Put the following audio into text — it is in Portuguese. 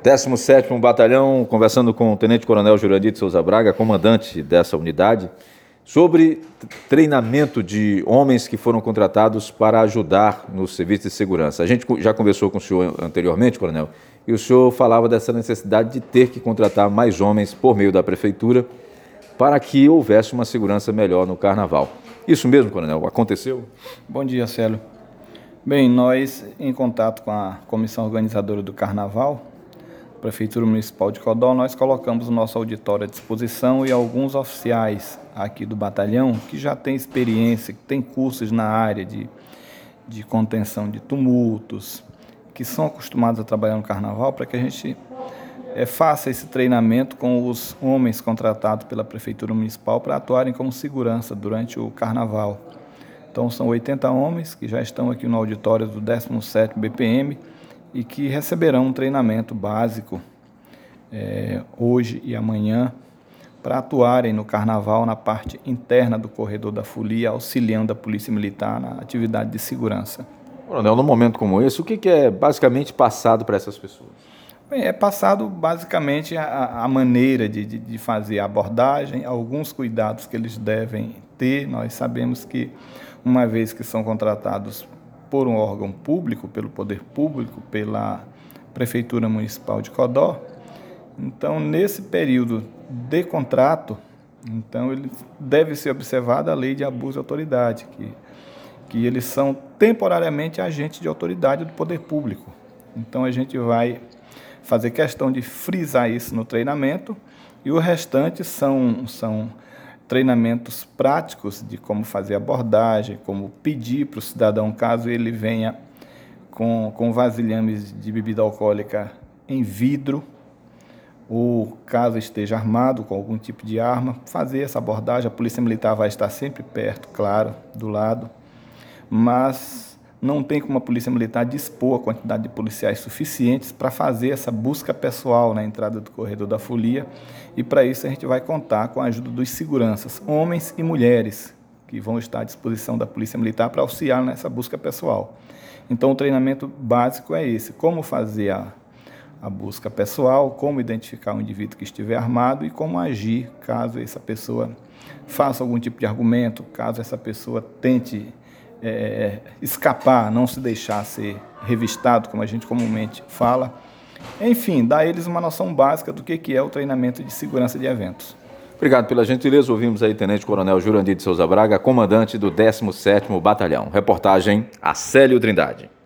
17º Batalhão, conversando com o Tenente Coronel Jurandir de Souza Braga, comandante dessa unidade, sobre treinamento de homens que foram contratados para ajudar no serviço de segurança. A gente já conversou com o senhor anteriormente, coronel, e o senhor falava dessa necessidade de ter que contratar mais homens por meio da prefeitura para que houvesse uma segurança melhor no carnaval. Isso mesmo, coronel? Aconteceu? Bom dia, Célio. Bem, nós, em contato com a comissão organizadora do carnaval, Prefeitura Municipal de Codó, nós colocamos o nosso auditório à disposição e alguns oficiais aqui do batalhão que já têm experiência, que têm cursos na área de contenção de tumultos, que são acostumados a trabalhar no carnaval, para que a gente faça esse treinamento com os homens contratados pela Prefeitura Municipal para atuarem como segurança durante o carnaval. Então são 80 homens que já estão aqui no auditório do 17º BPM e que receberão um treinamento básico hoje e amanhã para atuarem no carnaval na parte interna do corredor da folia, auxiliando a Polícia Militar na atividade de segurança. Coronel, num momento como esse, o que é basicamente passado para essas pessoas? Bem, é passado basicamente a maneira de fazer a abordagem, alguns cuidados que eles devem ter. Nós sabemos que, uma vez que são contratados por um órgão público, pelo poder público, pela Prefeitura Municipal de Codó, então, nesse período de contrato, então, ele deve ser observada a lei de abuso de autoridade, que eles são temporariamente agentes de autoridade do poder público. Então, a gente vai fazer questão de frisar isso no treinamento, e o restante são treinamentos práticos de como fazer abordagem, como pedir para o cidadão, caso ele venha com vasilhames de bebida alcoólica em vidro, ou caso esteja armado com algum tipo de arma, fazer essa abordagem. A Polícia Militar vai estar sempre perto, claro, do lado, mas não tem como a Polícia Militar dispor a quantidade de policiais suficientes para fazer essa busca pessoal na entrada do corredor da folia, e para isso a gente vai contar com a ajuda dos seguranças, homens e mulheres, que vão estar à disposição da Polícia Militar para auxiliar nessa busca pessoal. Então o treinamento básico é esse: como fazer a busca pessoal, como identificar o indivíduo que estiver armado e como agir caso essa pessoa faça algum tipo de argumento, caso essa pessoa tente escapar, não se deixar ser revistado, como a gente comumente fala. Enfim, dá a eles uma noção básica do que é o treinamento de segurança de eventos. Obrigado pela gentileza. Ouvimos aí Tenente Coronel Jurandir de Souza Braga, comandante do 17º Batalhão. Reportagem Acélio Trindade.